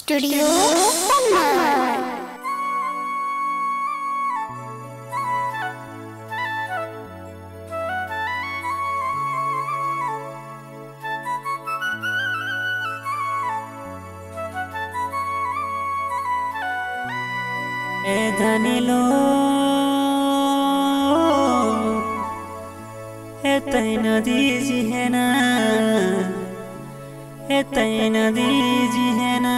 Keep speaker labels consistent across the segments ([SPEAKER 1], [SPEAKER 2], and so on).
[SPEAKER 1] Studio Sanmarg.
[SPEAKER 2] ए धनिलो ए तैन दीजी है ना, ए तैन दीजी है ना।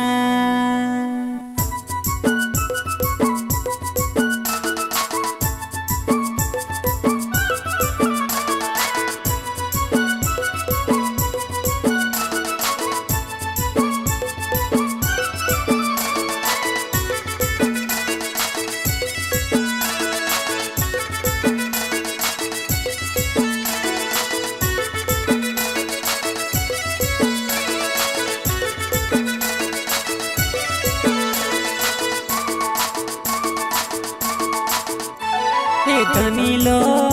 [SPEAKER 2] धनिलो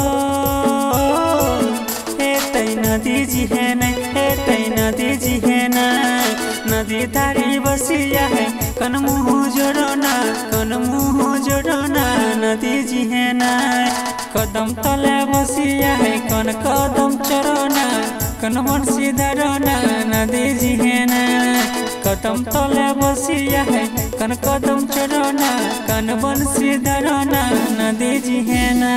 [SPEAKER 2] ए तैन दीजी है ना, ए तैन दीजी है ना। नदी धारी बसिया है कन मुँह जोड़ो ना, कन मुँह जोड़ो ना। नदी जी है ना कदम तले बसिया है कन कदम चढ़ो ना, कन मन सीधा ना। नदी जी है ना कदम तले बसिया है कन कदम चढ़ो ना, कन मन सीधा ना। नदी जी है ना।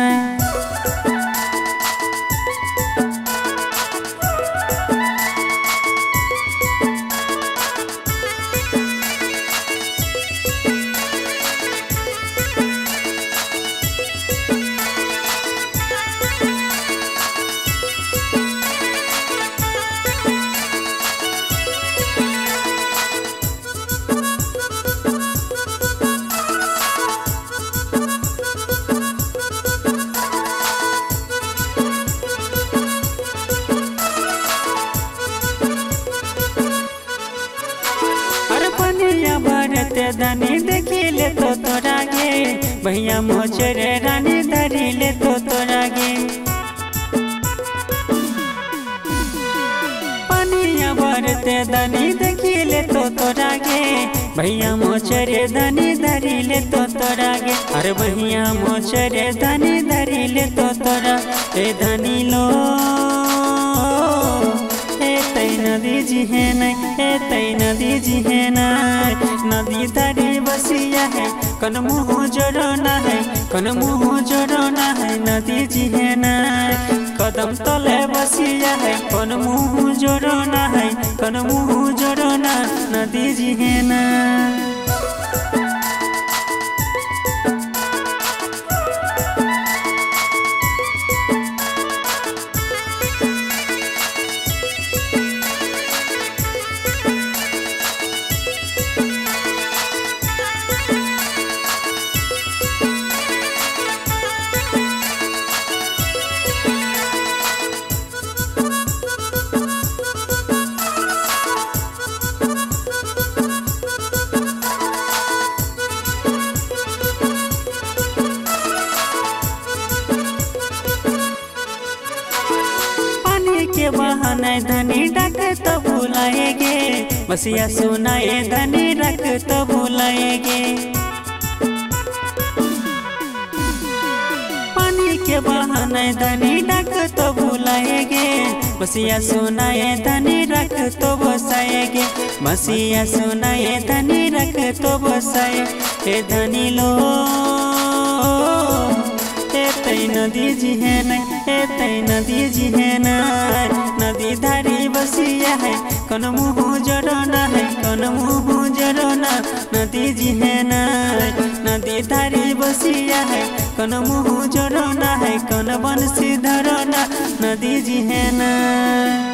[SPEAKER 2] ते धनी देखी ले तो तोरा गे, भैया मोचरे रानी धरी ले तो तोरा गे। पनिया भरते धनी देखी ले तो तोरा गे, भैया मोचरे धनी धरी ले तो तोरा गे। अरे भैया मोचरे धनी धरी ले तो तोरा। ए धनी लो नदी जी है ना, ए तैन दीजी है ना। नदी धारी बसिया है कन मुँह जोड़ो ना है, कन मुँह जोड़ो ना है। नदी जी है ना कदम तले बसिया है कन मुँह जोड़ो ना है, कन मुँह जोड़ो ना। नदी जी है ना। के बहाने धनी रख तो भुलाएगे, बसिया सुनाए धनी रख तो भुलाएगे। पानी के बहाने धनी रख तो भुलाएगे, बसिया सुनाए धनी रख तो बसाएगे। बसिया सुनाए धनी रख तो बसाए। ए धनी लो तैन दीजी है ना, ए तैन दीजी है ना। नदी धारी बसिया है कन मुँह जोड़ो ना है, कन मुँह जोड़ो ना। नदी जी है ना नदी धारी बसिया है कन मुँह जोड़ो ना है, कन बन सीधा ना। नदी जी है ना।